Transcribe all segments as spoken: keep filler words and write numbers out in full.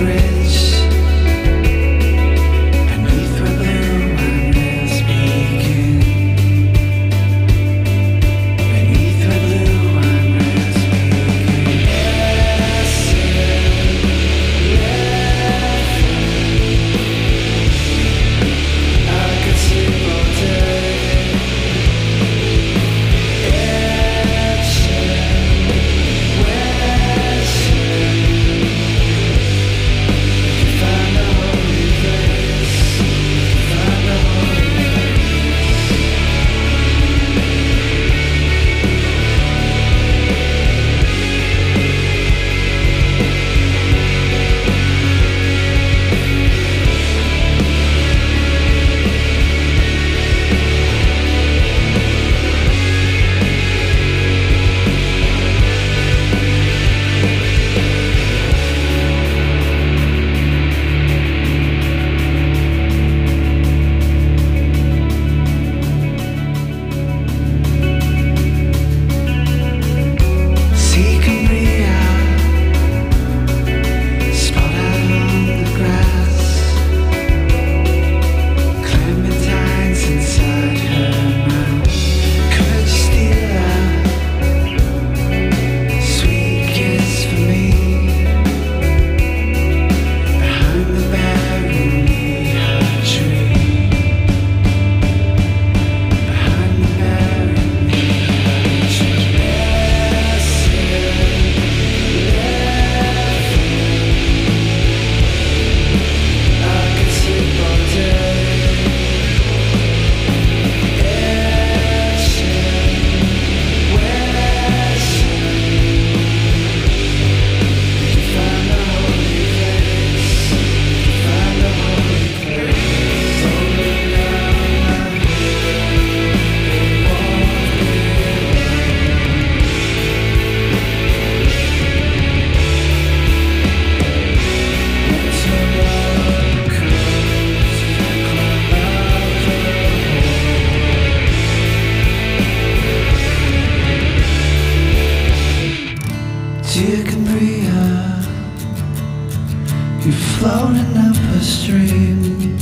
floating up a stream.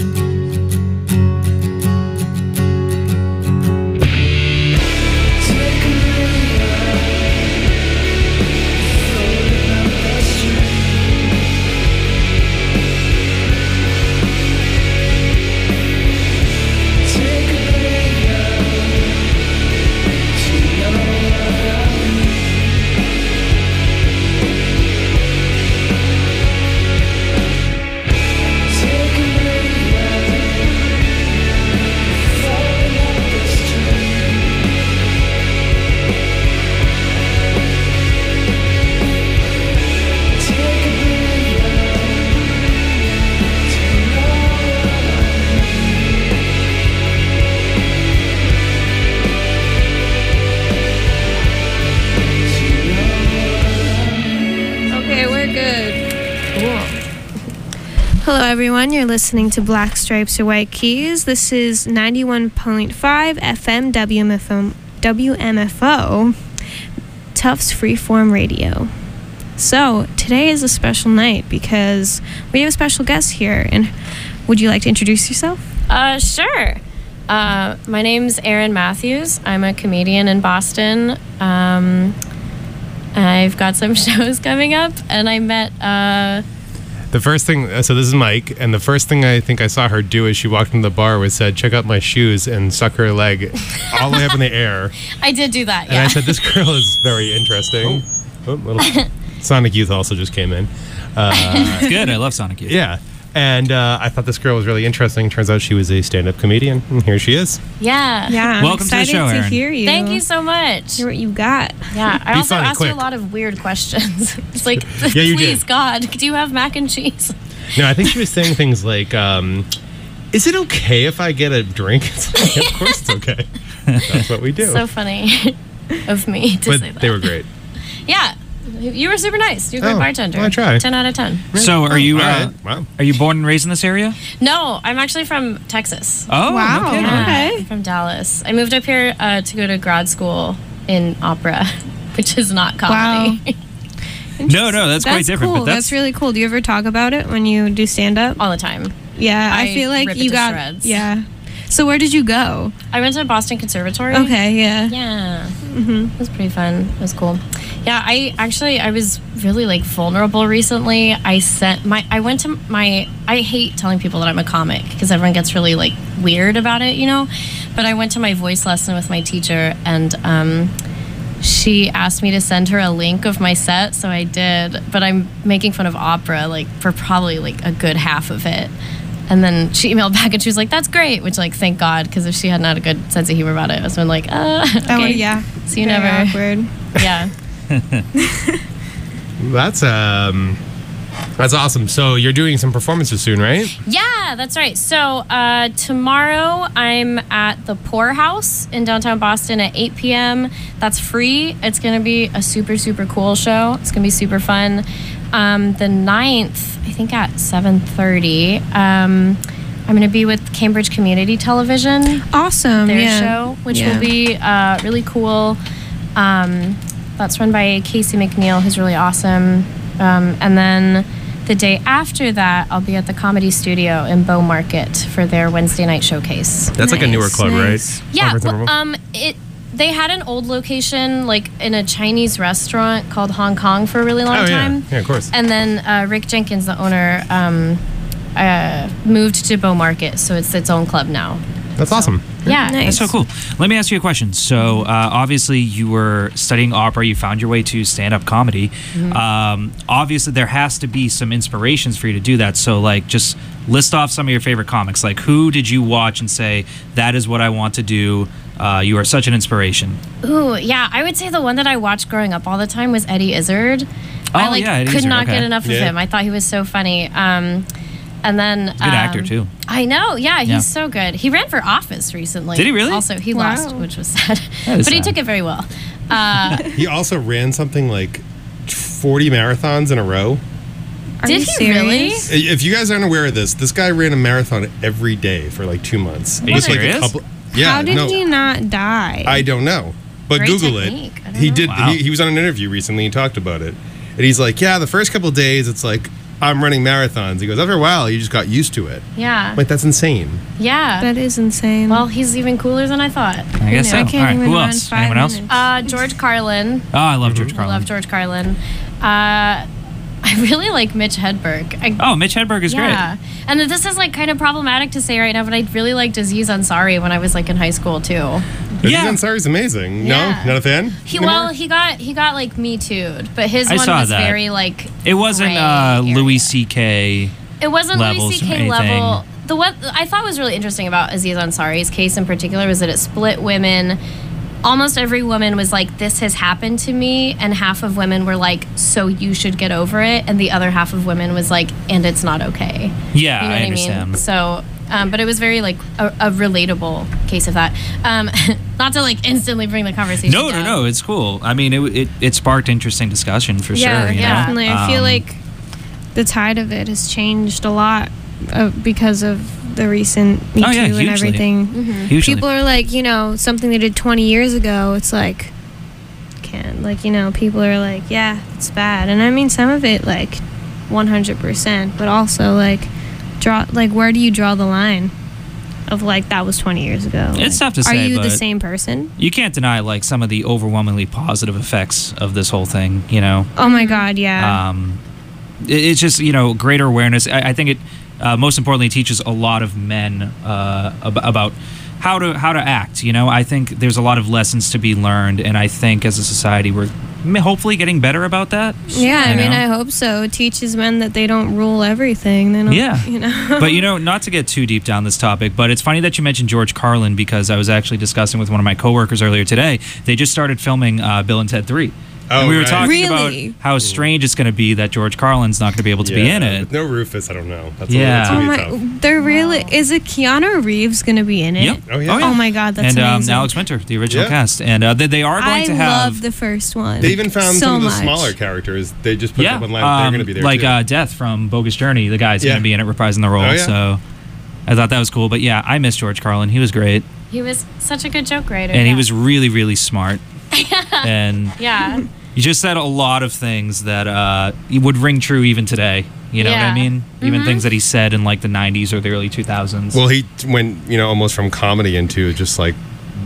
Hello everyone, you're listening to Black Stripes or White Keys. This is ninety-one point five F M W M F O, W M F O, Tufts Freeform Radio. So, today is a special night because we have a special guest here. And would you like to introduce yourself? Uh, sure. Uh, my name's Erin Matthews. I'm a comedian in Boston. Um, I've got some shows coming up, and I met... Uh, The first thing, so this is Mike, and the first thing I think I saw her do as she walked into the bar was said, check out my shoes, and stuck her leg all the way up in the air. I did do that, yeah. And I said, this girl is very interesting. Oh, oh little Sonic Youth also just came in. Uh, It's good, I love Sonic Youth. Yeah, and uh, I thought this girl was really interesting. Turns out she was a stand-up comedian, and here she is. Yeah. Yeah, I'm Welcome to the excited show, to Erin. hear you. Thank you so much. Hear what you got. Yeah, I Be also funny, asked quick. her a lot of weird questions. It's like, Yeah, you please, did. God, do you have mac and cheese? No, I think she was saying things like, um, is it okay if I get a drink? It's like, of course it's okay. That's what we do. So funny of me to but say that. they were great. Yeah, you were super nice. You're a great Oh, bartender. well, I try. ten out of ten. So are you All uh, right. Wow. are you born and raised in this area? No, I'm actually from Texas. Oh, Wow. no kidding. Yeah, Okay. I'm from Dallas. I moved up here uh, to go to grad school in opera, which is not comedy. No, no, that's, quite different. Cool. But That's, that's, really cool. Do you ever talk about it when you do stand up? All the time. Yeah, I, I feel like rip it you to got shreds. yeah. So where did you go? I went to Boston Conservatory. Okay, yeah. Yeah. Mm-hmm. It was pretty fun. It was cool. Yeah, I actually, I was really like vulnerable recently. I sent my, I went to my, I hate telling people that I'm a comic because everyone gets really like weird about it, you know? But I went to my voice lesson with my teacher and um, she asked me to send her a link of my set. So I did, but I'm making fun of opera like for probably like a good half of it. And then she emailed back and she was like, that's great, which like, thank God, because if she hadn't had a good sense of humor about it, I was been like, uh, okay. Oh, yeah. See you Very never. awkward. Yeah. That's um, that's awesome. So you're doing some performances soon, right? Yeah, that's right. So uh, tomorrow I'm at the Pour House in downtown Boston at eight p.m. That's free. It's going to be a super, super cool show. It's going to be super fun. Um, the ninth, I think at seven thirty, um, I'm going to be with Cambridge Community Television. Awesome. Their yeah. show, which Yeah. will be uh, really cool. Um, that's run by Casey McNeil, who's really awesome. Um, and then the day after that, I'll be at the Comedy Studio in Bow Market for their Wednesday night showcase. That's like a newer Nice, club, nice. right? Yeah, Conference well, interval? um, it they had an old location like in a Chinese restaurant called Hong Kong for a really long oh, time. yeah. Yeah, of course. And then uh, Rick Jenkins, the owner, um, uh, moved to Bow Market, so it's its own club now. That's awesome. Yeah. Nice. That's so cool. Let me ask you a question. So, uh, obviously, you were studying opera. You found your way to stand-up comedy. Um, obviously, there has to be some inspirations for you to do that. So, like, just list off some of your favorite comics. Like, who did you watch and say, that is what I want to do? Uh, you are such an inspiration. Ooh, yeah. I would say the one that I watched growing up all the time was Eddie Izzard. I Oh, like yeah, Eddie could Izzard, not okay. get enough of Yeah. him. I thought he was so funny. Um, and then Good actor, um, too. I know. Yeah, he's Yeah. so good. He ran for office recently. Did he really? Also, he Wow. lost, which was sad. That is But he sad. took it very well. Uh, He also ran something like forty marathons in a row. Are Did you he really? serious? If you guys aren't aware of this, this guy ran a marathon every day for like two months. Are you With, like, a serious? couple- yeah, How did no, he not die? I don't know. But Great Google technique. I it. don't He know. did. Wow. He, he was on an interview recently and talked about it. And he's like, yeah, the first couple of days, it's like, I'm running marathons. He goes, after a while, you just got used to it. yeah. Like, that's insane. Yeah. that is insane. Well, he's even cooler than I thought. I guess so. I All can't right, even who run else? five Anyone else? minutes. Uh, George Carlin. Oh, I love George I Carlin. love George Carlin. Uh, I really like Mitch Hedberg. I, Oh, Mitch Hedberg is yeah. And this is like kind of problematic to say right now, but I really liked Aziz Ansari when I was like in high school too. Aziz Yeah. Ansari's amazing. Yeah. No? Not a fan? He anymore? well, he got he got like Me Too'd, but his I one saw was that. very like great. It wasn't gray uh, area. Louis C K. It wasn't Louis levels C or K anything. level. The what I thought was really interesting about Aziz Ansari's case in particular was that it split women. Almost every woman was like, "This has happened to me," and half of women were like, "So you should get over it," and the other half of women was like, "And it's not okay." Yeah, You know I what understand. I mean? So, um, but it was very like a, a relatable case of that. Um, not to like instantly bring the conversation. No, no, down. no. It's cool. I mean, it it, it sparked interesting discussion for yeah, sure. You yeah. know? definitely. I feel Um, like the tide of it has changed a lot uh, because of the recent Me Oh, Too yeah, and hugely. everything. hugely. People are like, you know, something they did twenty years ago. It's like, can't like, you know, people are like, yeah, it's bad, and I mean some of it like one hundred percent, but also like draw like where do you draw the line of like that was twenty years ago? It's Like, tough to Are say, you the but- same person? You can't deny like some of the overwhelmingly positive effects of this whole thing. You know. Oh my God, yeah. Um, it, it's just you know greater awareness. I, I think it uh, most importantly teaches a lot of men uh, ab- about how to how to act. You know, I think there's a lot of lessons to be learned, and I think as a society we're m- hopefully getting better about that. Yeah, I you mean, know? I hope so. It teaches men that they don't rule everything. They don't, Yeah. you know. But you know, not to get too deep down this topic, but it's funny that you mentioned George Carlin because I was actually discussing with one of my coworkers earlier today. They just started filming uh, Bill and Ted three. Oh, and we were right. talking Really? about how strange it's going to be that George Carlin's not going to be able to be in it. With no Rufus, I don't know. That's Yeah. a, that's Oh gonna my, be tough. they're really. Is it Keanu Reeves going to be in it? Yep. Oh, yeah. Oh my God, that's and um, amazing. Alex Winter, the original Yeah. cast, and uh, they, they are going I to have love the first one. They even found so some of the much. smaller characters. They just put yeah, up one line. They're um, going to be there like too. uh, Death from Bogus Journey. The guy's Yeah. going to be in it reprising the role. Oh, yeah. So I thought that was cool. But yeah, I miss George Carlin. He was great, He was such a good joke writer. and he yeah. was really really smart. and Yeah. You just said a lot of things that uh, would ring true even today. You know what I Yeah. mean? Even Mhm. things that he said in like the nineties or the early two thousands. Well, he went, you know, almost from comedy into just like,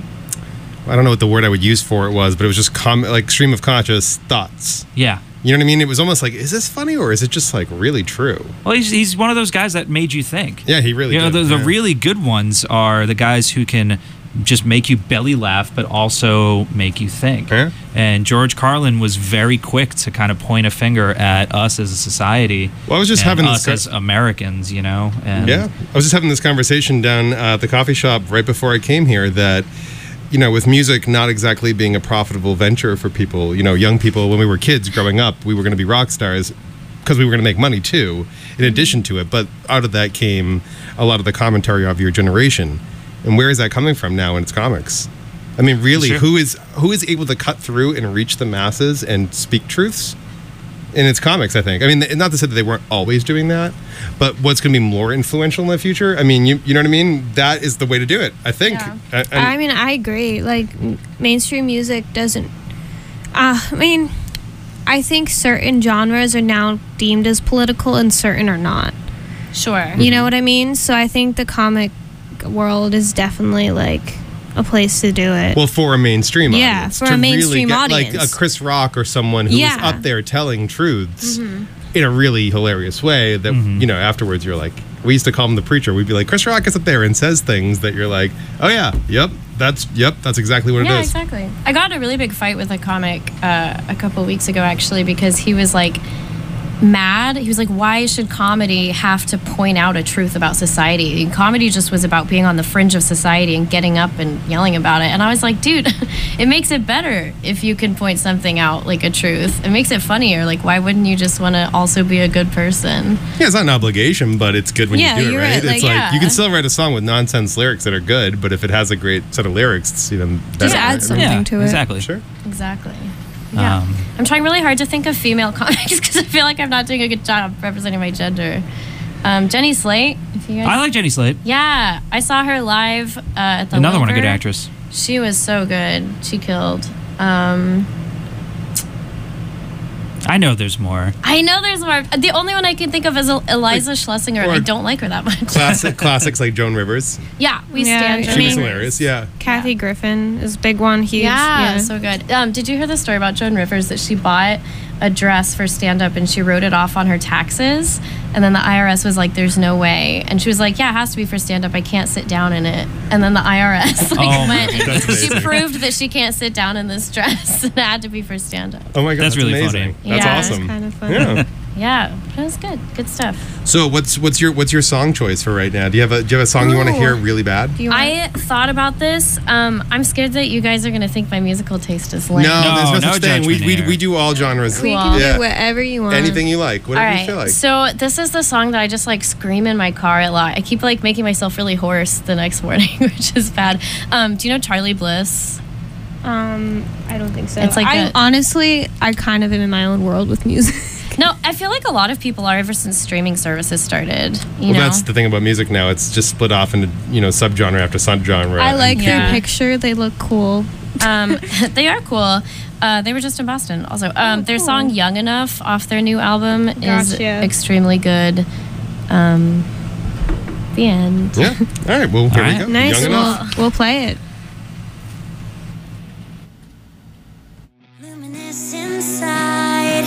I don't know what the word I would use for it was, but it was just com- like stream of conscious thoughts. yeah. You know what I mean? It was almost like, is this funny or is it just like really true? Well, he's, he's one of those guys that made you think. Yeah, he really You know, did. the, the yeah. really good ones are the guys who can just make you belly laugh, but also make you think. Yeah. And George Carlin was very quick to kind of point a finger at us as a society. Well, I was just and having us this. as Americans, you know. And Yeah, I was just having this conversation down uh, at the coffee shop right before I came here that, you know, with music not exactly being a profitable venture for people, you know, young people, when we were kids growing up, we were going to be rock stars because we were going to make money too, in addition to it. But out of that came a lot of the commentary of your generation. And where is that coming from now in its comics? I mean, really, Sure. who is who is able to cut through and reach the masses and speak truths? In its comics, I think. I mean, not to say that they weren't always doing that, but what's going to be more influential in the future? I mean, you you know what I mean? That is the way to do it, I think. Yeah. And- and- I mean, I agree. Like, m- mainstream music doesn't. Uh, I mean, I think certain genres are now deemed as political and certain are not. Sure. You know what I mean? So I think the comic world is definitely like a place to do it. well, for a mainstream Yeah, audience. for to a mainstream really get, Like audience. a Chris Rock or someone who's Yeah. up there telling truths Mm-hmm. in a really hilarious way that, Mhm. you know, afterwards you're like, we used to call him the preacher. We'd be like, Chris Rock is up there and says things that you're like, oh yeah, yep, that's, yep, that's exactly what Yeah, it is. exactly. I got in a really big fight with a comic uh, a couple weeks ago, actually, because he was like mad. He was like, why should comedy have to point out a truth about society? And comedy just was about being on the fringe of society and getting up and yelling about it. And I was like, dude, it makes it better if you can point something out, like a truth. It makes it funnier. Like, why wouldn't you just want to also be a good person? Yeah, it's not an obligation, but it's good when Yeah, you do it, you're right? right, like, it's like yeah. you can still write a song with nonsense lyrics that are good, but if it has a great set of lyrics, it's even better. Just right? add I mean, something yeah, to it. exactly. Sure. Exactly. Yeah. Um, I'm trying really hard to think of female comics because I feel like I'm not doing a good job representing my gender. Um, Jenny Slate, if you guys. I like Jenny Slate. Yeah, I saw her live uh, at the Another one, a Wilbur. good actress. She was so good. She killed. Um, I know there's more. I know there's more. The only one I can think of is El- Eliza Schlesinger. or- I don't like her that much. Classic classics like Joan Rivers. Yeah, we Yeah, stand. I She Joan was mean- hilarious. Yeah. Kathy Griffin is a big one. Huge. Yeah, so good. Um, did you hear the story about Joan Rivers that she bought a dress for stand up and she wrote it off on her taxes? And then the I R S was like, there's no way. And she was like, yeah, it has to be for stand up. I can't sit down in it. And then the I R S like, Oh, went, That's she amazing. proved that she can't sit down in this dress. It had to be for stand up. Oh my god, That's that's, really amazing. funny. That's Yeah. awesome. That's kind of fun. Yeah. Yeah, it was good. Good stuff. So what's what's your what's your song choice for right now? Do you have a do you have a song you want to Ooh. hear really bad? Do you want I thought about this. Um, I'm scared that you guys are going to think my musical taste is lame. No, there's no, No, such no thing. We, judgment we, here. we do all genres. We Cool. can Yeah. do whatever you want. Anything you like, All whatever right. you feel like. So this is the song that I just like scream in my car a lot. I keep like making myself really hoarse the next morning, which is bad. Um, do you know Charlie Bliss? Um, I don't think so. It's like I a- honestly, I kind of am in my own world with music. No, I feel like a lot of people are ever since streaming services started. You well, know, that's the thing about music now. It's just split off into you know subgenre after subgenre. I like And Yeah. their picture. They look cool. um, they are cool. Uh, they were just in Boston, also. Um, Oh, their cool. song "Young Enough" off their new album is Gotcha. extremely good. Um, the end. Yeah. All right. Well, here All we right. go. Nice. Young We'll, enough. we'll play it. Luminous inside,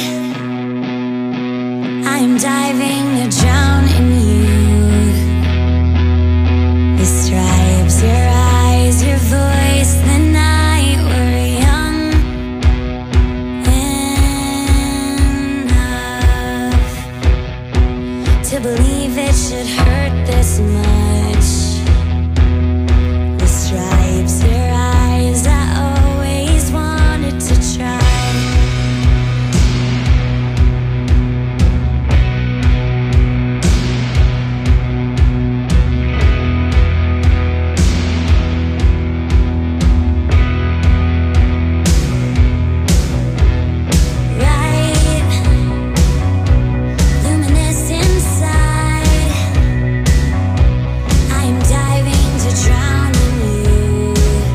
I'm diving to drown in you. The stripes, your eyes, your voice, the night we're young enough to believe it should hurt this much. The stripes, your eyes, I always wanted to try. Right, luminous inside, I'm diving to drown in you.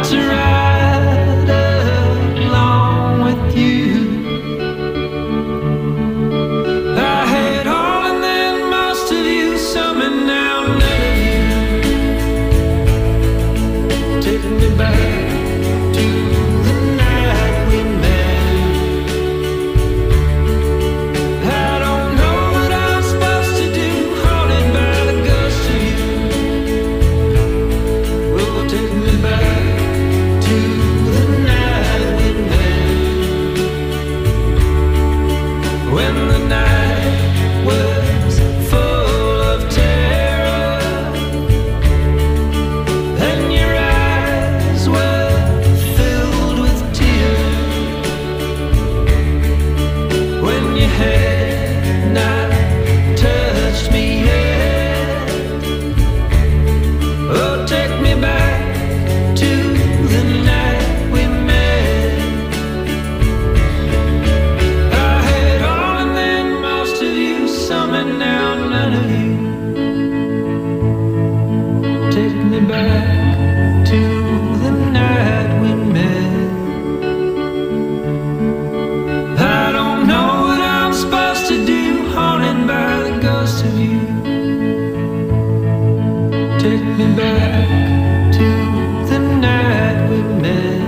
to ride along with you. I had all and then most of you, some and now none of you. Taking me back to the night we met. I don't know what I'm supposed to do, haunted by the ghost of you. Oh, take me back to the night we met. When the night was full of terror and your eyes were filled with tears. When your hand not touched me yet. Oh, take me back to the night we met. I had all and then most of you, some and now none of you. Take me back to the night we met. I don't know what I'm supposed to do, haunted by the ghost of you. Take me back to the night we met.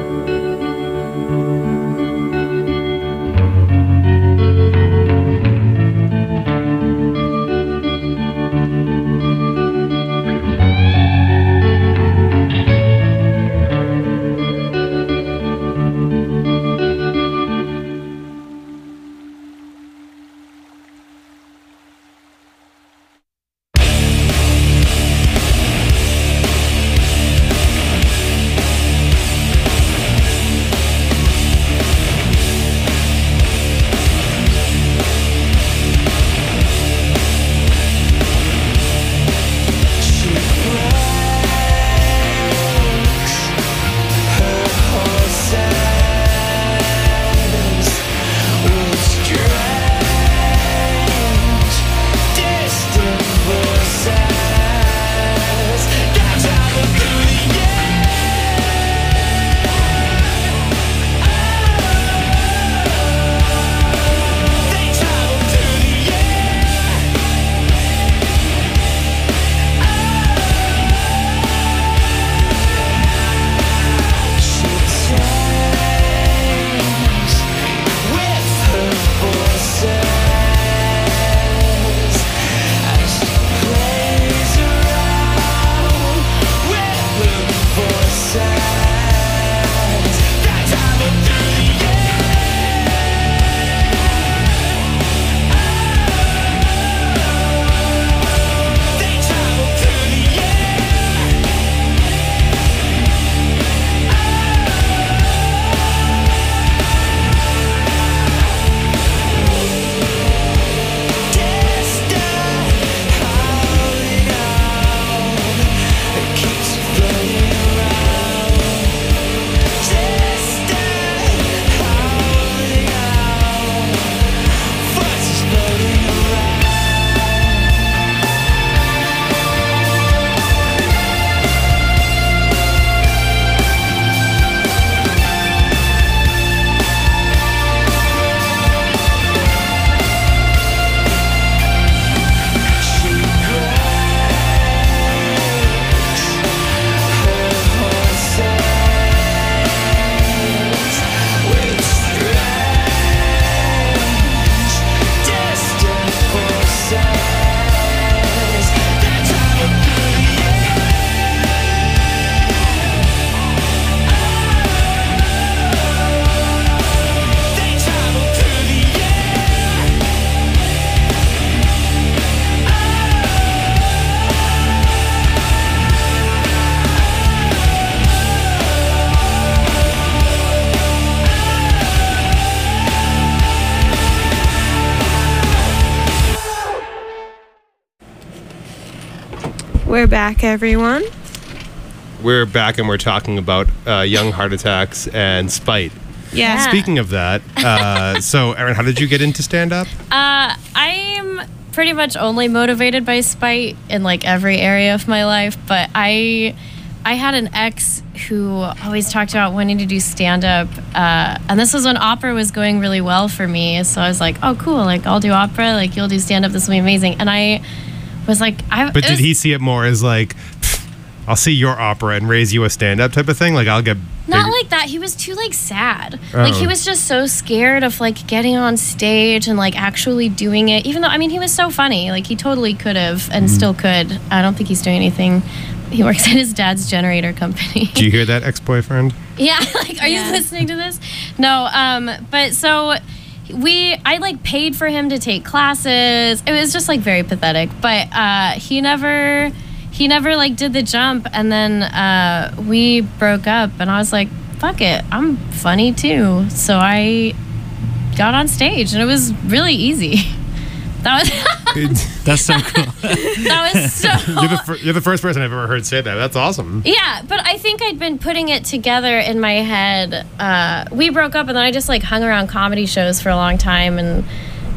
We're back, everyone. We're back and we're talking about uh, young heart attacks and spite. Yeah. Yeah. Speaking of that, uh, so Erin, how did you get into stand-up? Uh, I'm pretty much only motivated by spite in like every area of my life, but I I had an ex who always talked about wanting to do stand-up, uh, and this was when opera was going really well for me. So I was like, "Oh, cool! Like I'll do opera. Like you'll do stand-up. This will be amazing." And I was like, "I." But it did was- he see it more as like, "Pfft, I'll see your opera and raise you a stand-up type of thing? Like I'll get Not bigger- like that. He was too like sad. Like he Oh. was just so scared of like getting on stage and like actually doing it. Even though I mean he was so funny. Like he totally could have and Mm-hmm. still could. I don't think he's doing anything. He works at his dad's generator company. Do you hear that, ex-boyfriend? Yeah, like, are Yeah. you listening to this? No, um, but so we, I like paid for him to take classes. It was just like very pathetic, but uh, he never, he never like did the jump. And then uh, we broke up, and I was like, fuck it, I'm funny too. So I got on stage, and it was really easy. That was That's so cool. that was so. You're the, fir- you're the first person I've ever heard say that. That's awesome. Yeah, but I think I'd been putting it together in my head. Uh, we broke up, and then I just like hung around comedy shows for a long time, and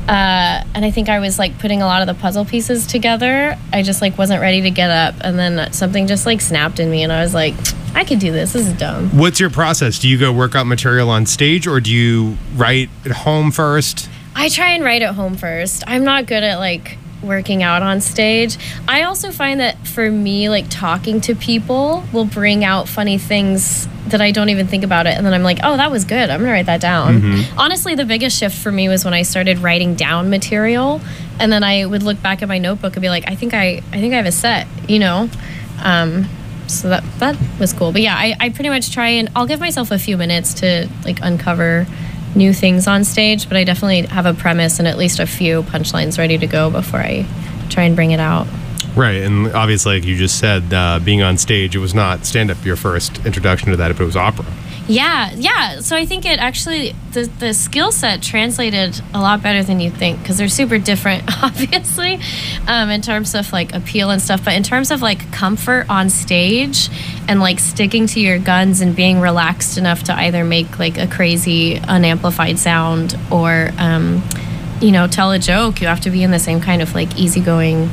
uh, and I think I was like putting a lot of the puzzle pieces together. I just like wasn't ready to get up, and then something just like snapped in me, and I was like, I could do this. This is dumb. What's your process? Do you go work out material on stage, or do you write at home first? I try and write at home first. I'm not good at like working out on stage. I also find that for me, like talking to people will bring out funny things that I don't even think about it. And then I'm like, oh, that was good. I'm gonna write that down. Honestly, the biggest shift for me was when I started writing down material, and then I would look back at my notebook and be like, I think I, I think I have a set, you know? Um, so that, that was cool. But yeah, I, I pretty much try and I'll give myself a few minutes to like uncover new things on stage, but I definitely have a premise and at least a few punchlines ready to go before I try and bring it out. Right, and obviously, like you just said, uh, being on stage, it was not stand-up your first introduction to that, but it was opera. Yeah, yeah. So I think it actually, the, the skill set translated a lot better than you think, because they're super different, obviously, um, in terms of like appeal and stuff. But in terms of like comfort on stage and like sticking to your guns and being relaxed enough to either make like a crazy unamplified sound or, um, you know, tell a joke, you have to be in the same kind of like easygoing,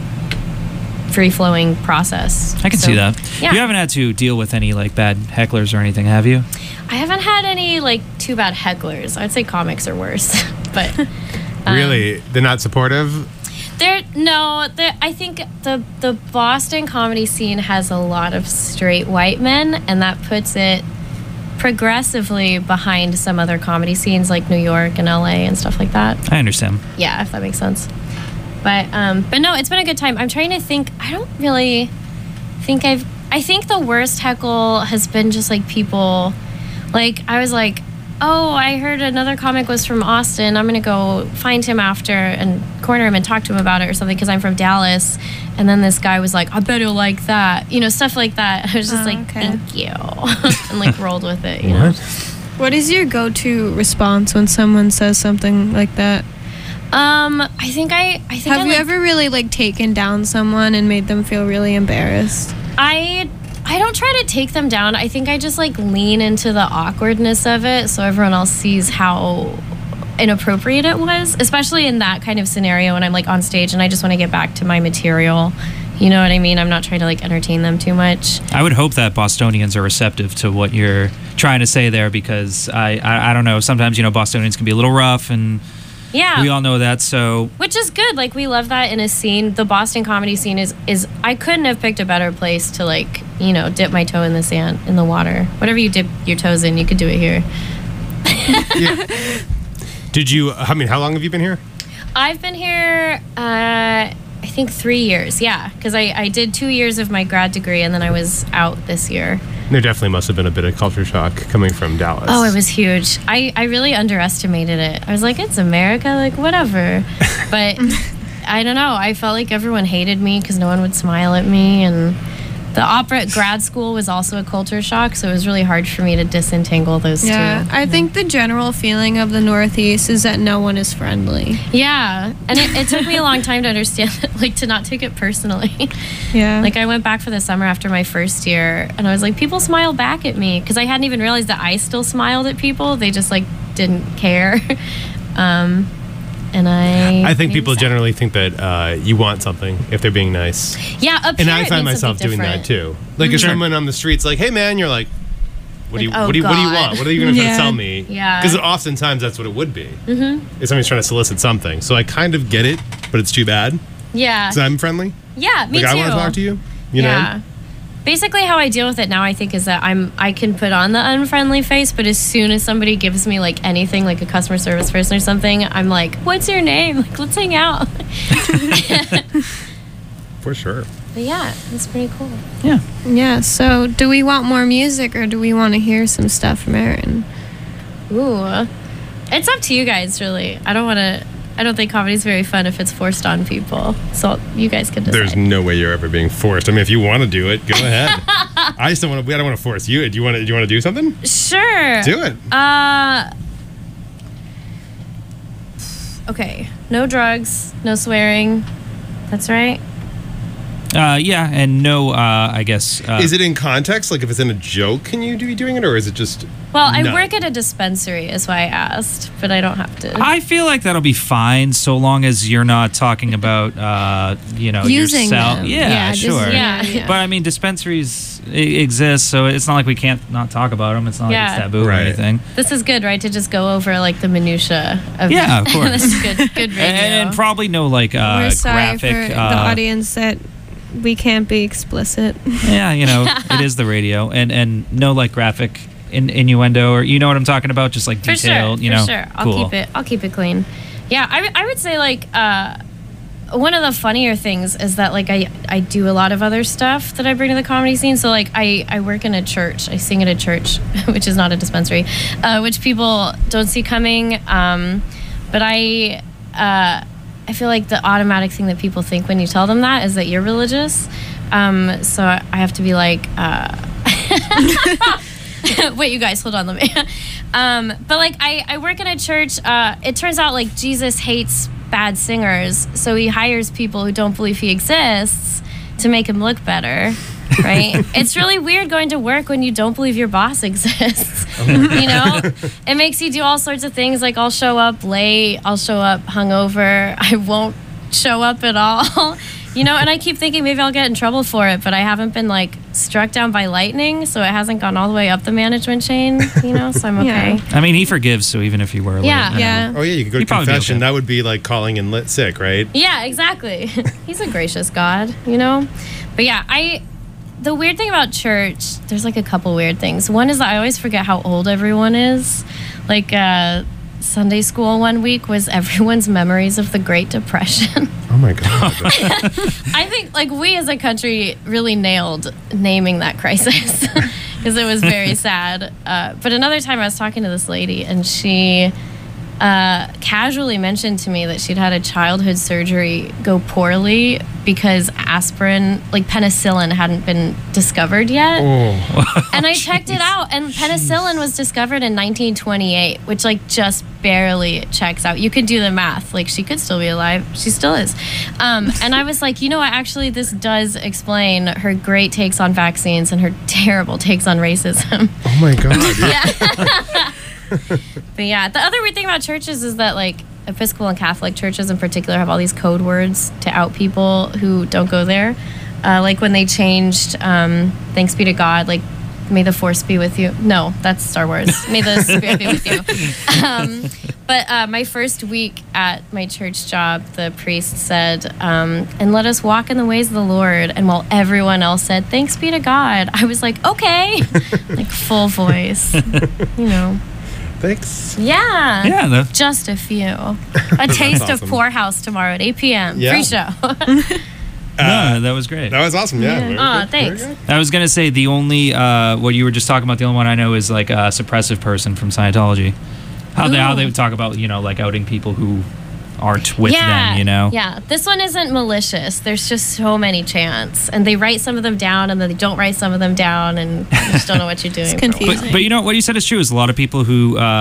free-flowing process. I can So, see that. Yeah. You haven't had to deal with any like bad hecklers or anything, have you? I haven't had any like too bad hecklers. I'd say comics are worse, but um, Really, they're not supportive. they're no. They're, I think the the Boston comedy scene has a lot of straight white men, and that puts it progressively behind some other comedy scenes like New York and L A and stuff like that. I understand. Yeah, if that makes sense. But um, but no, it's been a good time. I'm trying to think. I don't really think I've. I think the worst heckle has been just like people. Like I was like, oh, I heard another comic was from Austin. I'm gonna go find him after and corner him and talk to him about it or something because I'm from Dallas. And then this guy was like, I bet he'll like that. You know, stuff like that. I was just Oh, like, okay. thank you, and like rolled with it. You know. What is your go-to response when someone says something like that? Um, I think I. I think Have I you like, ever really like taken down someone and made them feel really embarrassed? I I don't try to take them down. I think I just like lean into the awkwardness of it so everyone else sees how inappropriate it was, especially in that kind of scenario when I'm like on stage and I just want to get back to my material. You know what I mean? I'm not trying to like entertain them too much. I would hope that Bostonians are receptive to what you're trying to say there because I, I, I don't know, sometimes, you know, Bostonians can be a little rough and Yeah. we all know that, so Which is good. Like we love that in a scene. The Boston comedy scene is is I couldn't have picked a better place to like, you know, dip my toe in the sand, in the water. Whatever you dip your toes in, you could do it here. Did you? I mean, how long have you been here? I've been here, uh, I think three years. Yeah, because I, I did two years of my grad degree and then I was out this year. There definitely must have been a bit of culture shock coming from Dallas. Oh, it was huge. I, I really underestimated it. I was like, it's America, like whatever. But I don't know. I felt like everyone hated me because no one would smile at me. And the opera at grad school was also a culture shock. So it was really hard for me to disentangle those Yeah, two. I think the general feeling of the Northeast is that no one is friendly. Yeah. And it, it took me a long time to understand, like to not take it personally. Yeah. Like I went back for the summer after my first year and I was like, people smile back at me because I hadn't even realized that I still smiled at people. They just like didn't care. um, and I. I think maybe people sad. generally think that uh, you want something if they're being nice. Yeah, up And here I it find means myself something doing that different. too. Like if Sure. someone on the street's like, "Hey man," you're like, "What do you Like, oh, what do you what do you God. want? What are you going to try Yeah. to sell me?" Yeah. Because oftentimes that's what it would be. Mm-hmm. If somebody's trying to solicit something, so I kind of get it, but it's too bad Yeah. because I'm friendly. Yeah, me like too. I want to talk to you. You yeah. know. Basically, how I deal with it now, I think, is that I'm I can put on the unfriendly face, but as soon as somebody gives me like anything, like a customer service person or something, I'm like, "What's your name? Like, let's hang out." For sure. But yeah, it's pretty cool. Yeah. Yeah, so do we want more music or do we want to hear some stuff from Erin? Ooh, it's up to you guys, really. I don't want to. I don't think comedy's very fun if it's forced on people. So you guys can decide. There's no way you're ever being forced. I mean, if you want to do it, go ahead. I just don't want to. I don't want to force you. Do you want to? Do you want to do something? Sure. Do it. Uh. Okay. No drugs. No swearing. That's right. Uh, yeah, and no, uh, I guess. Uh, Is it in context? Like, if it's in a joke, can you be doing it, or is it just? Well, I No. work at a dispensary, is why I asked, but I don't have to. I feel like that'll be fine so long as you're not talking about, uh, you know, Using yourself. them. Yeah, just- sure. Yeah. But I mean, dispensaries i- exist, so it's not like we can't not talk about them. It's not like Yeah. it's taboo or Right. anything. This is good, right? To just go over like the minutia of Yeah, of course. This is good. Good radio. And, and probably no like uh, We're sorry graphic. for uh, the audience that we can't be explicit. Yeah, you know, it is the radio, and and no like graphic in, innuendo, or you know what I'm talking about, just like for detailed. sure, you for know, sure. I'll cool. keep it. I'll keep it clean. Yeah, I, I would say like uh, one of the funnier things is that like I I do a lot of other stuff that I bring to the comedy scene. So like I I work in a church. I sing at a church, which is not a dispensary, uh, which people don't see coming. Um, but I. Uh, I feel like the automatic thing that people think when you tell them that is that you're religious. Um, so I have to be like, uh, wait, you guys, hold on, let me. um, but like, I, I work in a church. Uh, it turns out like Jesus hates bad singers, so he hires people who don't believe he exists to make him look better. Right? It's really weird going to work when you don't believe your boss exists. You know? It makes you do all sorts of things. Like, I'll show up late, I'll show up hungover, I won't show up at all. You know, and I keep thinking maybe I'll get in trouble for it, but I haven't been like struck down by lightning, so it hasn't gone all the way up the management chain, you know, so I'm okay. Yeah. I mean, he forgives, so even if you were, late, Yeah. you know. Yeah. Oh yeah, you could go You'd to probably be confession. okay. That would be like calling in lit sick, right? Yeah, exactly. He's a gracious God, you know? But yeah, I the weird thing about church, there's like a couple weird things. One is that I always forget how old everyone is. Like uh, Sunday school one week was everyone's memories of the Great Depression. Oh my god. I think like we as a country really nailed naming that crisis because it was very sad. Uh, but another time I was talking to this lady and she uh, casually mentioned to me that she'd had a childhood surgery go poorly because aspirin, like penicillin, hadn't been discovered yet. Oh. And I checked it out, and penicillin was discovered in nineteen twenty-eight, which like just barely checks out. You could do the math. Like, she could still be alive. She still is. Um, and I was like, you know what? Actually, this does explain her great takes on vaccines and her terrible takes on racism. Oh my god. Yeah. But yeah, the other weird thing about churches is that like Episcopal and Catholic churches in particular have all these code words to out people who don't go there. Uh, like when they changed um, "Thanks be to God," like "May the Force be with you." No, that's Star Wars. May the Spirit be with you. Um, but uh, my first week at my church job, the priest said, um, "And let us walk in the ways of the Lord." And while everyone else said, "Thanks be to God," I was like, "Okay," like full voice, you know. Thanks. Yeah. Yeah, the, Just a few. A taste of awesome. Poorhouse tomorrow at eight p.m. Yeah. Free show. no, that was great. That was awesome. Yeah. Very Aw, good, very thanks. good. I was gonna say the only uh, what you were just talking about. The only one I know is like a suppressive person from Scientology. How they how Ooh. they would talk about, you know, like outing people who aren't with yeah. them. You know. Yeah. This one isn't malicious. There's just so many chants. And they write some of them down and then they don't write some of of them down and you just don't know what you're doing. It's for a while. confusing. But, but you know what you said is true. Is a lot of people who uh,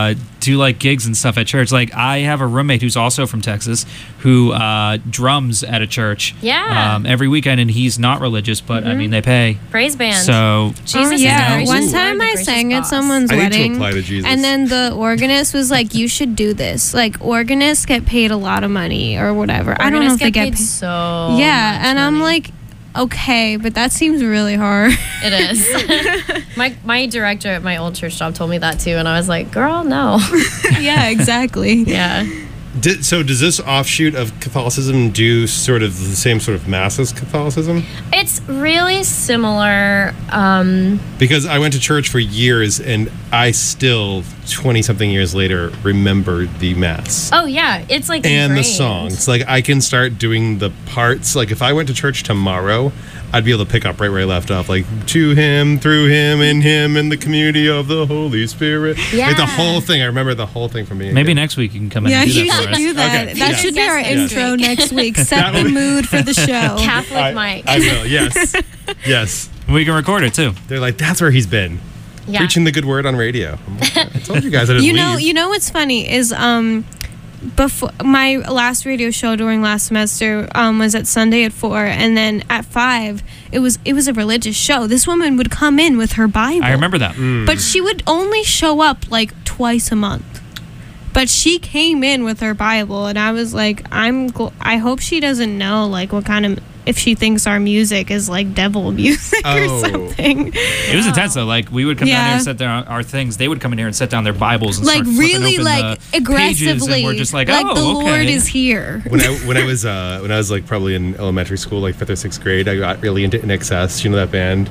do like gigs and stuff at church. Like I have a roommate who's also from Texas who uh, drums at a church. Yeah. Um, every weekend, and he's not religious, but I mean they pay. Praise band. So Jesus Oh, is yeah. the gracious One Lord, time the I gracious sang at boss. someone's I need to wedding. apply to Jesus. And then the organist was like, you should do this. Like, organists get paid a lot of money or whatever. I don't know if Organists they get paid paid. so Yeah. much And I'm money. like, okay, but that seems really hard. It is. my my director at my old church job told me that too, and I was like, girl, no. Yeah, exactly. Yeah. Did, so does this offshoot of Catholicism do sort of the same sort of mass as Catholicism? It's really similar. Um, Because I went to church for years and I still, twenty-something years later, remember the mass. oh, yeah. It's like And the ingrained. songs. Like, I can start doing the parts. Like, if I went to church tomorrow, I'd be able to pick up right where I left off. Like, to him, through him, in him, in the community of the Holy Spirit. Like, the Yeah. whole thing. I remember the whole thing from being a Maybe kid. next week you can come in Yeah, and do you that for should us. do that. Okay, That yeah. should be our Yes, next intro week. next week. Set That the would- mood for the show. Catholic I, Mike. I will, yes. Yes. We can record it too. They're like, that's where he's been. yeah. Preaching the good word on radio. I'm like, I told you guys I didn't You know, leave. you know what's funny is um before my last radio show during last semester um was at Sunday at four, and then at five it was it was a religious show. This woman would come in with her Bible. I remember that. But she would only show up like twice a month. But she came in with her Bible, and I was like, I'm gl- I hope she doesn't know like what kind of, if she thinks our music is like devil music Oh. or something. It was intense though. Like we would come down Yeah. here and set down our things. They would come in here and set down their Bibles and Like start flipping really open like the pages, aggressively. and we're just like, like oh, the okay. Lord is here. when I when I was uh, when I was like probably in elementary school, like fifth or sixth grade, I got really into I N X S. You know that band?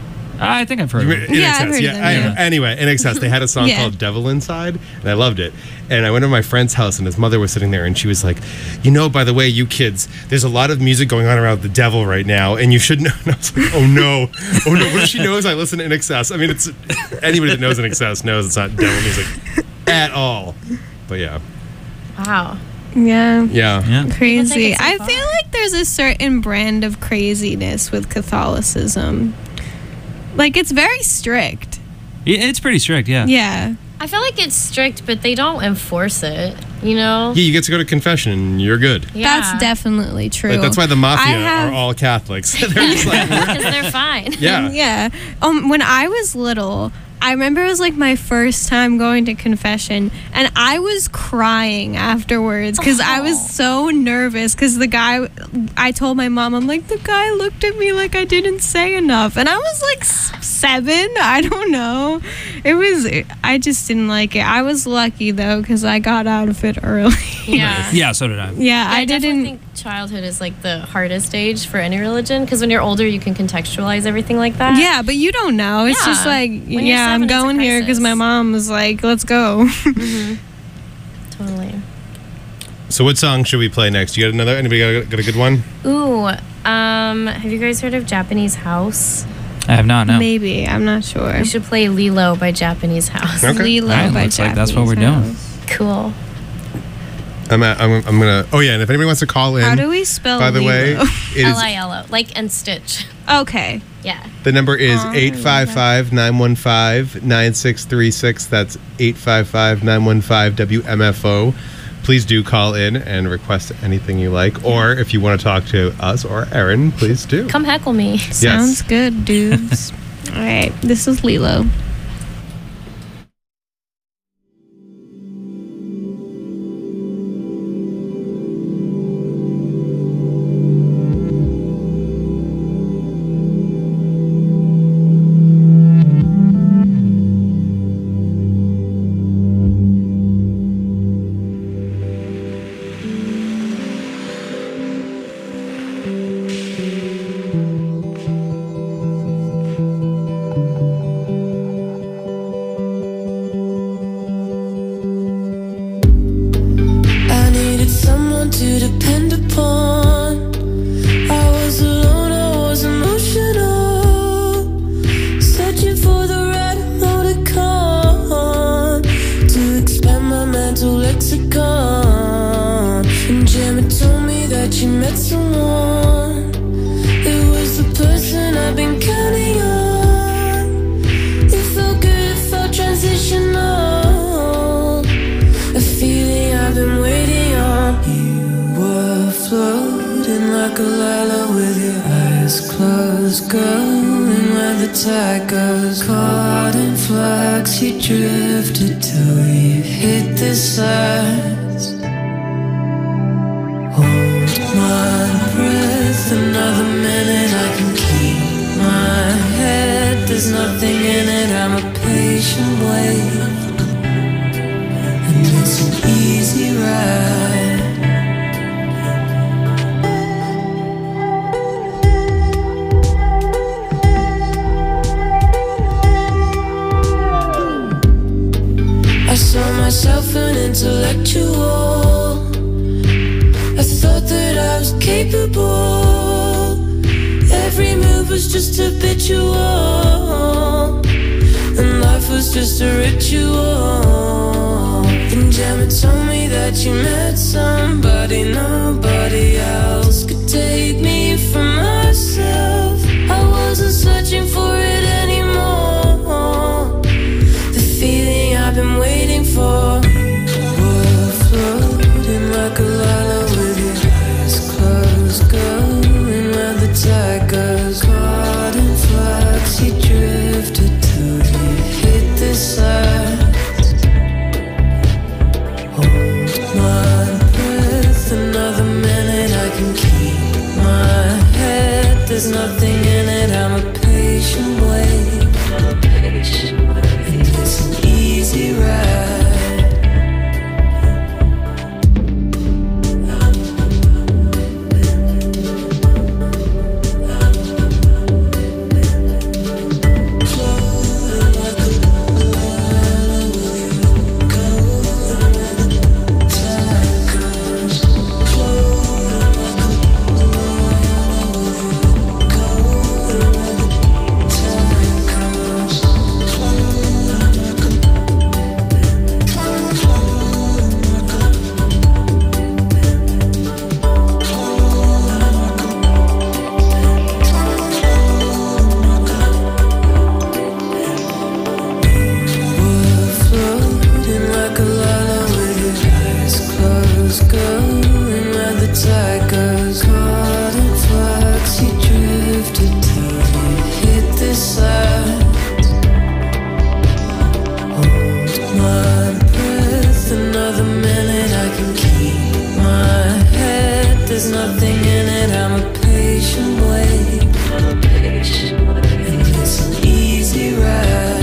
I think I've heard. You Of remember it. Yeah, I N X S? I've heard of yeah. them, I- yeah. Anyway, I N X S. They had a song Yeah. called "Devil Inside," and I loved it. And I went to my friend's house, and his mother was sitting there, and she was like, "You know, by the way, you kids, there's a lot of music going on around the devil right now, and you should know." And I was like, "Oh no, oh no!" What if she knows I listen to I N X S? I mean, it's anybody that knows I N X S knows it's not devil music at all. But yeah, Wow. Yeah. yeah. Yeah. Crazy. it so I far. feel like there's a certain brand of craziness with Catholicism. Like it's very strict. Yeah, it's pretty strict. Yeah. Yeah. I feel like it's strict, but they don't enforce it, you know? Yeah, you get to go to confession, and you're good. Yeah. That's definitely true. Like, that's why the mafia I have- are all Catholics. They're just like, Because they're fine. yeah. Yeah. Um, when I was little, I remember it was like my first time going to confession, and I was crying afterwards because I was Oh. so nervous. Because the guy, I told my mom, I'm like, the guy looked at me like I didn't say enough, and I was like s- seven. I don't know. It was. I just didn't like it. I was lucky though because I got out of it early. Yeah. Yeah. So did I. yeah, I, I definitely didn't. think childhood is like the hardest age for any religion because when you're older, you can contextualize everything like that. Yeah, but you don't know. It's Yeah. just like, When you're yeah, I'm seven, it's a going here because my crisis. mom was like, let's go. Totally. So, what song should we play next? You got another? Anybody got a, got a good one? Ooh, um, have you guys heard of Japanese House? I have not. No. Maybe. I'm not sure. You should play Lilo by Japanese House. Okay. Lilo Alright, by looks like that's what Japanese we're doing. House. Cool. I'm, at, I'm, I'm gonna. Oh yeah, and if anybody wants to call in, How do we spell by the way, Lilo? it L is I L O, like and Stitch. Okay. Yeah. the number is Oh, eight five five, nine one five, nine six three six. That's eight five five, nine one five, W M F O. Please do call in and request anything you like, or if you want to talk to us or Erin, please do. Come heckle me. Sounds good, dudes. All right. This is Lilo. I needed someone to depend upon. I was alone, I was emotional, searching for the right emoticon to expand my mental lexicon. And Gemma told me that you met someone. It was the person I've been counting on. It felt good, it felt transitional. like a lila with your eyes closed, going where the tide goes. Caught in flux, you drifted till you hit the sides. Hold my breath another minute, I can keep my head. There's nothing in it, I'm a patient wave, and it's an easy ride. I saw myself an intellectual. I thought that I was capable. Every move was just habitual, and life was just a ritual. And Gemma told me that you met somebody nobody else could take me from myself. I wasn't searching for it anymore. The feeling I've been waiting for. We're floating like a lila with your eyes closed, going where the tide goes. Caught in flux, you drifted till you hit the sides. Hold my breath another minute, I can keep my head. There's nothing in it, I'm a patient wave, and it's an easy ride. There's nothing in it, I'm a patient wave, and it's an easy ride.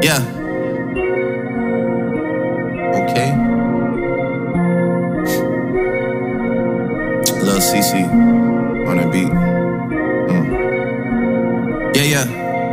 Yeah. Okay. Lil Cece on the beat. Mm. Yeah, yeah.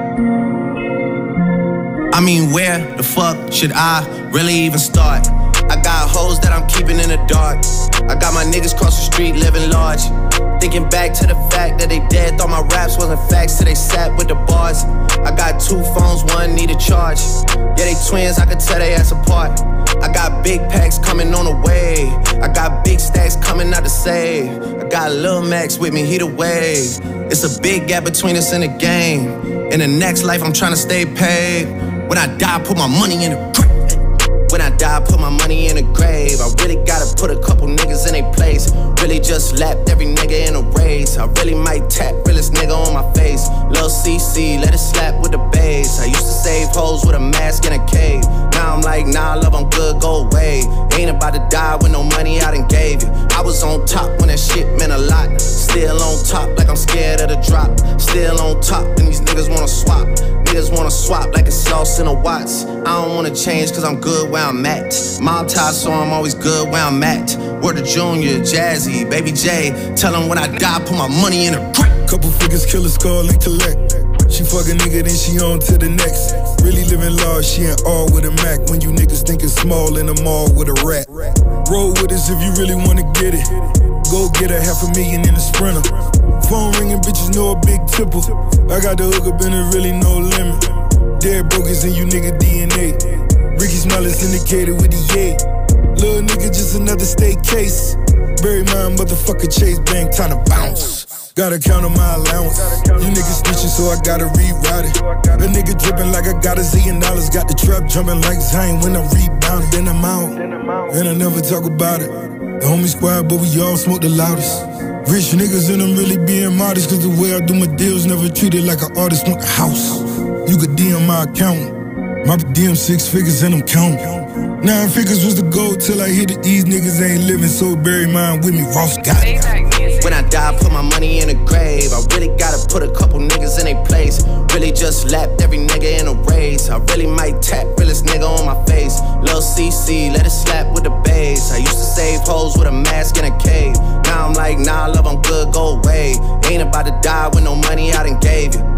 I mean, where the fuck should I really even start? I got hoes that I'm keeping in the dark. I got my niggas cross the street living large. Thinking back to the fact that they dead, thought my raps wasn't facts till they sat with the bars. I got two phones, one need a charge. Yeah, they twins, I could tell they ass apart. I got big packs coming on the way. I got big stacks coming out to save. I got Lil Max with me, he the wave. It's a big gap between us in the game. In the next life, I'm trying to stay paid. When I die, put my money in the grave. When I die, put my money in the grave. I really gotta put a couple niggas in their place. Really just lapped every nigga in a race. I really might tap realest nigga on my face. Lil Cece, let it slap with the bass. I used to save hoes with a mask in a cave. Now I'm like, nah, love, I'm good, go away. Ain't about to die with no money I done gave you. I was on top when that shit meant a lot. Still on top like I'm scared of the drop. Still on top and these niggas wanna swap. Niggas wanna swap like it's sauce in a Watts. I don't wanna change cause I'm good where I'm at. Mob tie, so I'm always good where I'm at. Word to Junior, Jazzy, Baby J. Tell them when I die, put my money in a grip. Couple figures, kill a skull and collect. She fuck a nigga, then she on to the next. Really living large, she ain't all with a Mac. When you niggas thinking small in the mall with a rat. Roll with us if you really wanna get it. Go get a half a million in a Sprinter. Phone ringing, bitches know a big tipple. I got the hook up and it really no limit. Dead brokers in you nigga D N A. Ricky Smiley syndicated with the yay. Little nigga just another state case. Bury my motherfucker Chase Bank, time to bounce. Gotta count on my allowance. You niggas snitching, so I gotta reroute it. A nigga dripping like I got a zillion dollars. Got the trap jumping like Zane when I'm rebounding. Then I'm out, and I never talk about it. The homie squad, but we all smoke the loudest. Rich niggas and I'm really being modest. Cause the way I do my deals never treated like an artist want the house. You could D M my account. My D M six figures and I'm counting. Nine figures was the goal till I hit it. These niggas ain't living, so bury mine with me. Ross got it. When I die, put my money in a grave. I really gotta put a couple niggas in their place. Really just lapped every nigga in a race. I really might tap realest nigga on my face. Lil Cece, let it slap with the bass. I used to save hoes with a mask in a cave. Now I'm like, nah, love, I'm good, go away. Ain't about to die with no money I done gave you.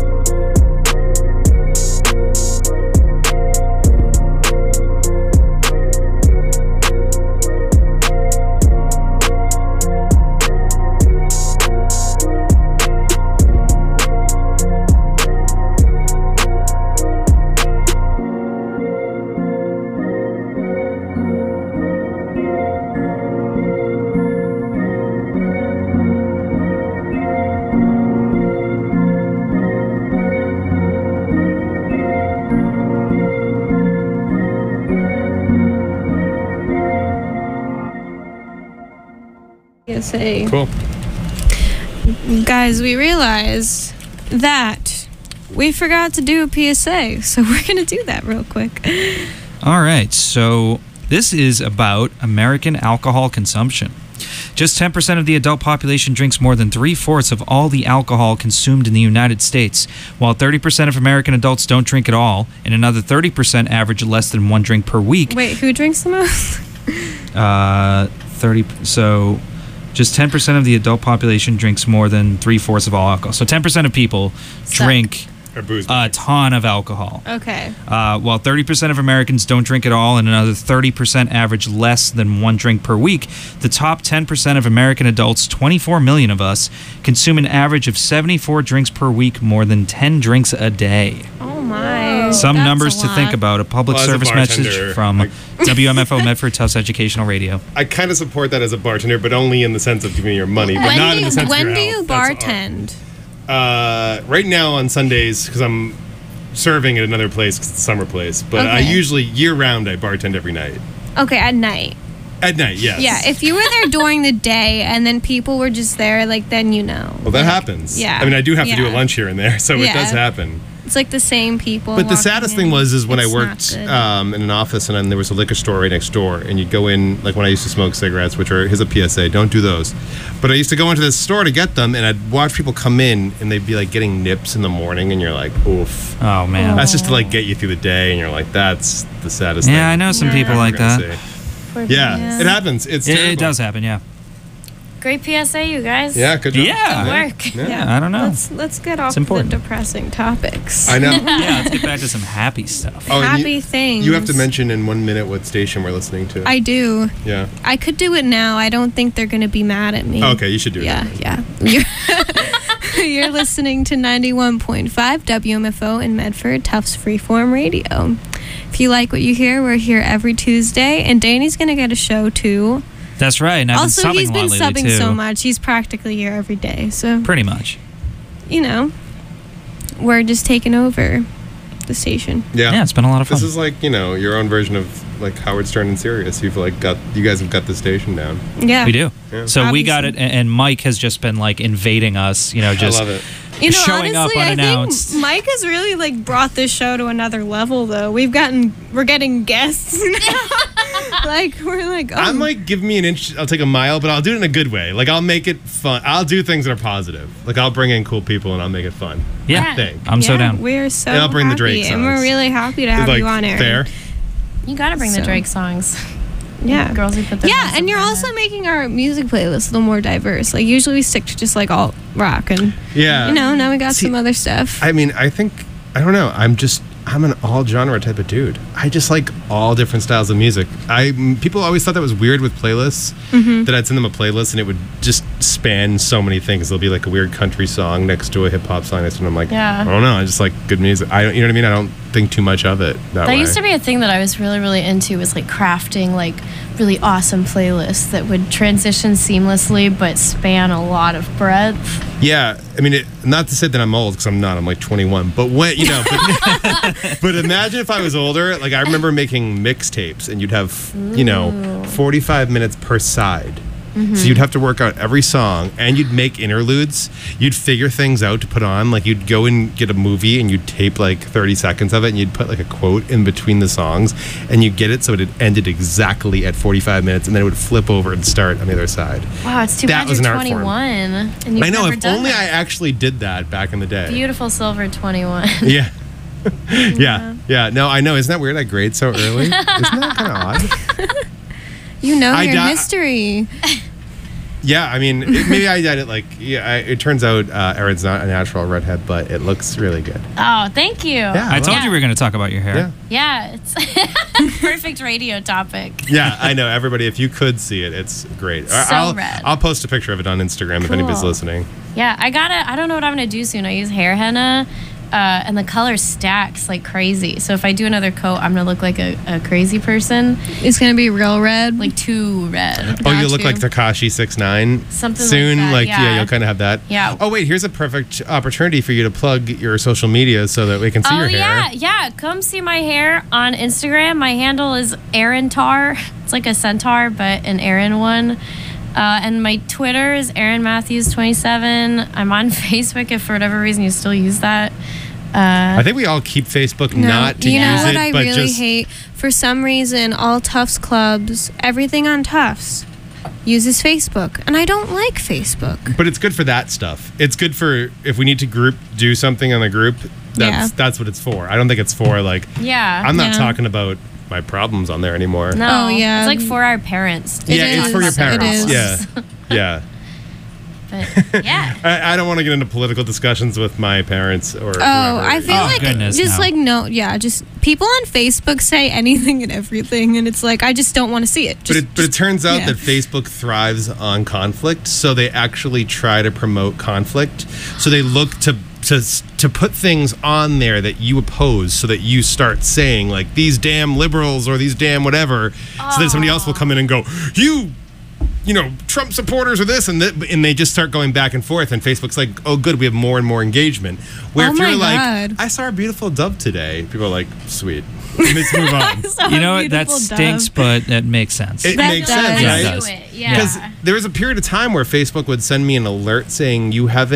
Say. Cool. Guys, we realized that we forgot to do a P S A, so we're going to do that real quick. All right, so this is about American alcohol consumption. Just ten percent of the adult population drinks more than three-fourths of all the alcohol consumed in the United States, while thirty percent of American adults don't drink at all, and another thirty percent average less than one drink per week. Wait, who drinks the most? uh, thirty, so... Just ten percent of the adult population drinks more than three-fourths of all alcohol. So ten percent of people Suck. drink Or booze. a ton of alcohol. Okay. Uh, while thirty percent of Americans don't drink at all and another thirty percent average less than one drink per week, the top ten percent of American adults, twenty-four million of us, consume an average of seventy-four drinks per week, more than ten drinks a day. Oh my. Some That's numbers a to think lot. about. A public Well, as a service message bartender, from like- W M F O Medford Tufts Educational Radio. I kind of support that as a bartender, but only in the sense of giving me your money, but When not do in you, the sense when of do your you health. That's all. bartend? Uh, right now on Sundays, because I'm serving at another place, 'cause it's a summer place. But I Okay. usually, year-round, I bartend every night. Okay, at night. At night, yes. Yeah, if you were there during the day and then people were just there, like, then you know. Well, that happens. Yeah. I mean, I do have to do Yeah. a lunch here and there, so it Yeah. does happen. It's like the same people. But the walking saddest in. thing was is when It's I not worked good. um, in an office and then there was a liquor store right next door, and you'd go in like when I used to smoke cigarettes, which are here's a P S A, don't do those. But I used to go into this store to get them, and I'd watch people come in and they'd be like getting nips in the morning, and you're like, oof. Oh man. That's just to like get you through the day, and you're like, that's the saddest thing. Yeah, I know some Yeah. people I'm like gonna that. say. Poor Yeah, Yeah. it happens. It's It, it terrible. does happen. Yeah. Great P S A, you guys. Yeah, good job. Yeah. Good work. Yeah. I don't know. Let's let's get off It's the important. depressing topics. I know. Yeah. Let's get back to some happy stuff. Oh, and Happy you, things. You have to mention in one minute what station we're listening to. I do. yeah. I could do it now. I don't think they're gonna be mad at me. Okay, you should do it. Yeah, yeah. You're, you're listening to ninety-one point five W M F O in Medford, Tufts Freeform Radio. If you like what you hear, we're here every Tuesday, and Danny's gonna get a show too. That's right. And I've also, been subbing he's a been lot lately, subbing too. so much. He's practically here every day. So, Pretty much. you know, we're just taking over the station. Yeah. Yeah, it's been a lot of fun. This is like, you know, your own version of like Howard Stern and Sirius. You've like got you guys have got the station down. Yeah. We do. Yeah. So we got it, Obviously. and and Mike has just been like invading us. You know, just I love it. You know, showing up honestly, unannounced. I think Mike has really like brought this show to another level. Though we've gotten, we're getting guests now. Like we're like, oh, I'm like, give me an inch, I'll take a mile, but I'll do it in a good way. Like I'll make it fun. I'll do things that are positive. Like I'll bring in cool people and I'll make it fun. yeah. Thing. I'm so yeah, down. We're so And I'll bring the happy, Drake and we're songs. really happy to have like you on air. fair. You gotta bring the So- Drake songs. Yeah. Girls who put their Yeah, hands and up you're their also head. making our music playlist a little more diverse. Like usually we stick to just like alt rock, and Yeah. you know now we got See, some other stuff. I mean, I think I don't know. I'm just I'm an all genre type of dude. I just like all different styles of music. I m- people always thought that was weird with playlists. Mm-hmm. That I'd send them a playlist and it would just span so many things. There'll be like a weird country song next to a hip hop song next to it. I'm like, Yeah. I don't know. I just like good music. I don't, you know what I mean? I don't think too much of it that, That way. used to be a thing that I was really, really into, was like crafting like really awesome playlists that would transition seamlessly but span a lot of breadth. Yeah, I mean, it, not to say that I'm old because I'm not. I'm like twenty-one. But when you know, but, but imagine if I was older. Like I remember making mixtapes, and you'd have you know forty-five minutes per side. So you'd have to work out every song, and you'd make interludes. You'd figure things out to put on. Like you'd go and get a movie, and you'd tape like thirty seconds of it, and you'd put like a quote in between the songs, and you'd get it so it ended exactly at forty-five minutes, and then it would flip over and start on the other side. Wow, it's too That bad was you're an art form. twenty-one. And you've I know. never If done only that. I actually did that back in the day. Beautiful silver twenty-one. Yeah. yeah. Yeah. No, I know. Isn't that weird? I grade so early. Isn't that kind of odd? You know I your di- history. Yeah. I mean, it, maybe I did it like, yeah, I, it turns out uh, Erin's not a natural redhead, but it looks really good. Oh, thank you. Yeah. I told Yeah. you we were going to talk about your hair. Yeah. Yeah, it's perfect radio topic. Yeah. I know. Everybody, if you could see it, it's great. So I'll, red. I'll post a picture of it on Instagram if Cool. anybody's listening. Yeah, I gotta, I don't know what I'm gonna do soon. I use hair henna, uh, and the color stacks like crazy. So if I do another coat, I'm gonna look like a, a crazy person, It's gonna be real red. like too red. Oh, Got you'll look you. like Takashi six nine Something like soon. that, yeah. you'll kind of have that. Yeah. Oh, wait, here's a perfect opportunity for you to plug your social media so that we can see Oh your hair. yeah, yeah. Come see my hair on Instagram. My handle is Erin Tar. It's like a centaur, but an Erin one. Uh, and my Twitter is Erin Matthews twenty-seven. I'm on Facebook if for whatever reason you still use that. Uh, I think we all keep Facebook No, not to you know use what it, I but really just hate? For some reason, all Tufts clubs, everything on Tufts, uses Facebook, and I don't like Facebook. But it's good for that stuff. It's good for if we need to group do something on the group. That's Yeah. that's what it's for. I don't think it's for like yeah. I'm not Yeah. talking about my problems on there anymore. No. Oh, yeah. It's like for our parents. It yeah, it's for your is. It parents. is. Yeah. Yeah. But yeah. I, I don't want to get into political discussions with my parents or Oh, whoever. I feel Oh, like goodness, just no. like no, yeah, just people on Facebook say anything and everything, and it's like I just don't want to see it. But Just, it, but it turns out yeah. that Facebook thrives on conflict, so they actually try to promote conflict. So they look to to to put things on there that you oppose, so that you start saying like these damn liberals or these damn whatever, so that somebody else will come in and go, you, you know, Trump supporters or this and that, and they just start going back and forth. And Facebook's like, oh, good, we have more and more engagement. Where Oh if you're my like, God. I saw a beautiful dove today, people are like, sweet, let's move on. You know what? That Beautiful stinks, dove. but it makes sense. It That makes does. sense, Yeah, right? it does. Do it. Yeah. Because there was a period of time where Facebook would send me an alert saying you haven't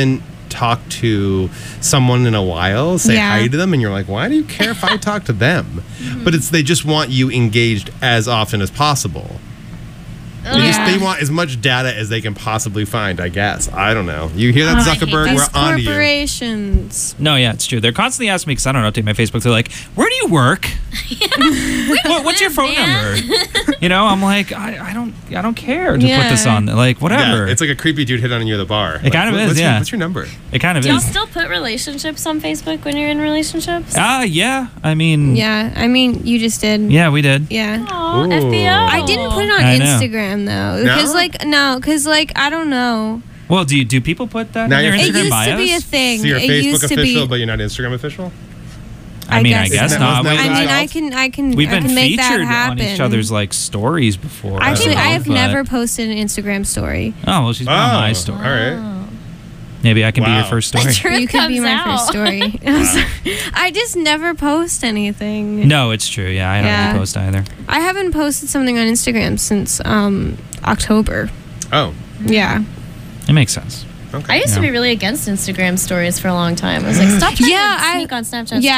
talk to someone in a while, say Yeah. hi to them, and you're like, why do you care if I talk to them? But it's they just want you engaged as often as possible. They, just, Yeah. they want as much data as they can possibly find, I guess. I don't know. You hear that, Oh, I hate Zuckerberg? These We're on to you. corporations. No, yeah, it's true. They're constantly asking me because I don't update my Facebook. They're like, "Where do you work? what, what's your phone man?" number?" You know, I'm like, I, I don't, I don't care to Yeah. put this on. Like, whatever. Yeah, it's like a creepy dude hit on you at the bar. It kind of is, what's yeah. Your, what's your number? it kind of Do y'all is. still put relationships on Facebook when you're in relationships? Ah, yeah. I mean, Yeah, I mean, you just did. yeah, we did. Yeah. Aw, Ooh. F B O. I didn't put it on I know. Instagram though, No? because like no, because like I don't know. Well, do you, do people put that Now in their you're- It Instagram used bios? to be a thing. So you're it Facebook used to official, be. but you're not Instagram official? I mean, I guess guess Isn't that- not. wasn't that We- I what mean, it's I called? can, I can, We've I been can make that featured happen. on each other's like stories before. Actually, I I have but- never posted an Instagram story. Oh well, she's been on my Oh, story. All right. Maybe I can be your Wow. first story. The truth You could be comes my out. first story. I'm sorry. I just never post anything. No, it's true. Yeah, I don't Yeah. really post either. I haven't posted something on Instagram since um, October. Oh, Yeah. It makes sense. okay. I used to Yeah. be really against Instagram stories for a long time. I was like, stop trying Yeah, to I- sneak on Snapchat. Yeah,